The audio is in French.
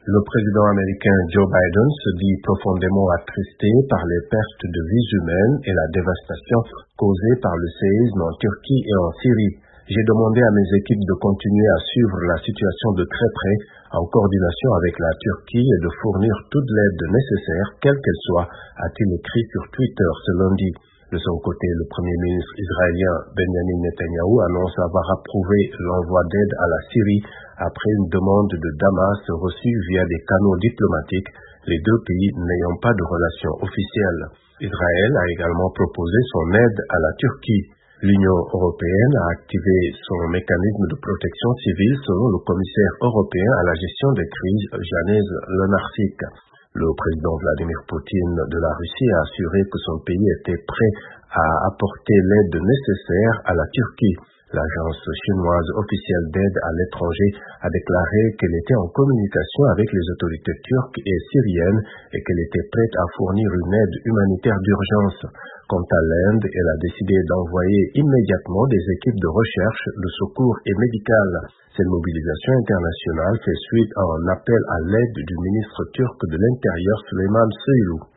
Le président américain Joe Biden se dit profondément attristé par les pertes de vies humaines et la dévastation causée par le séisme en Turquie et en Syrie. J'ai demandé à mes équipes de continuer à suivre la situation de très près, en coordination avec la Turquie, et de fournir toute l'aide nécessaire, quelle qu'elle soit, a-t-il écrit sur Twitter ce lundi. De son côté, le premier ministre israélien Benjamin Netanyahu annonce avoir approuvé l'envoi d'aide à la Syrie après une demande de Damas reçue via des canaux diplomatiques, les deux pays n'ayant pas de relations officielles. Israël a également proposé son aide à la Turquie. L'Union européenne a activé son mécanisme de protection civile selon le commissaire européen à la gestion des crises, Janez Lenarčič. Le président Vladimir Poutine de la Russie a assuré que son pays était prêt à apporter l'aide nécessaire à la Turquie. L'agence chinoise officielle d'aide à l'étranger a déclaré qu'elle était en communication avec les autorités turques et syriennes et qu'elle était prête à fournir une aide humanitaire d'urgence. Quant à l'Inde, elle a décidé d'envoyer immédiatement des équipes de recherche, de secours et médicales. Cette mobilisation internationale fait suite à un appel à l'aide du ministre turc de l'Intérieur Süleyman Soylu.